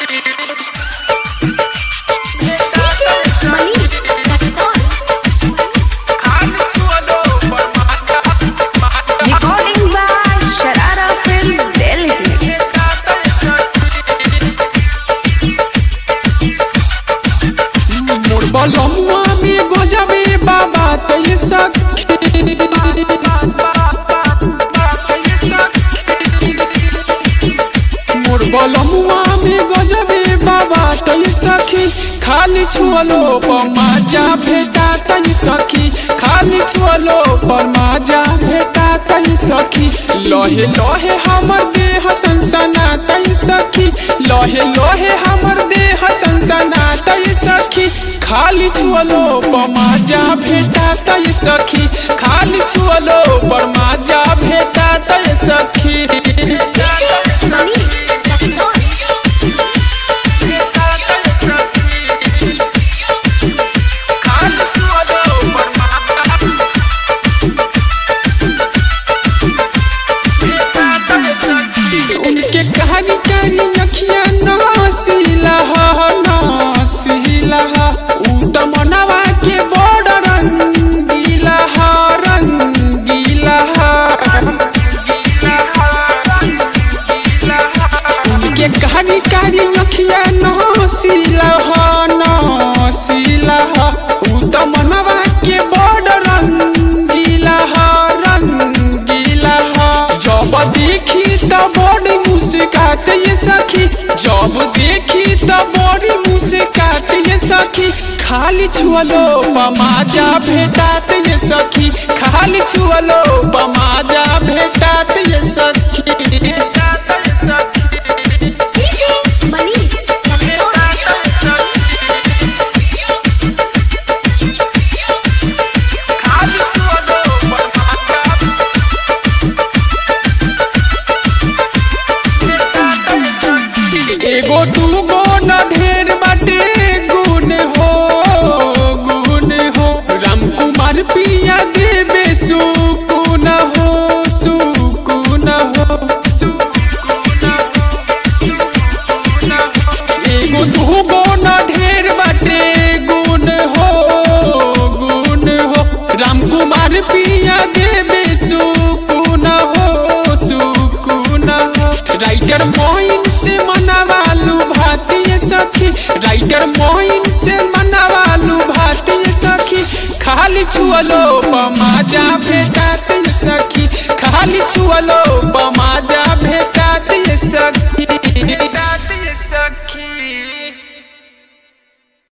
बलमुआ में गोजबे बाबा तई सखी मोर बलमुआ में गजबे बाबा तई सखी खाली छुअलो पर माजा भेटा तई सखी खाली छुअलो पर माजा भेटा तई सखी लहे लहे हमर देह सनसना तई सखी लहे लहे हमर देह सनसना तई सखी खाली छुअलो पर माजा भेटा तई सखी खाली छुअलो पर माजा भेटा तई सखी उनके कहानी करी अखिया नसीला नसीला उ त मनवा के बड़ रंगीला रंगीला उनके कहानी करी अखिया नसीला नसीला उ त मनवा के बड़ रंगीला रंगीला जब देखी त बड़ी मुस्कात ये सखी जब देखी त बड़ी मुस्कात ये सखी खाली छुअलो पमाजा भेटात ये सखी खाली छुअलो पमाजा भेटात ये सखी एगो दूगो न ढेर बाटे गुण हो राम कुमार पिया देवे सुकुन हो सुकुन हो एगो दूगो न ढेर बाटे गुण हो राम कुमार पिया देवे सुकुन हो सुकुन हो राइटर मोइन से मनावालू भाती सखी राइटर मोइन से मनावालू भाती सखी खाली छुअलो पमाजा भेटात सखी खाली छुअलो पमाजा भेटात सखी।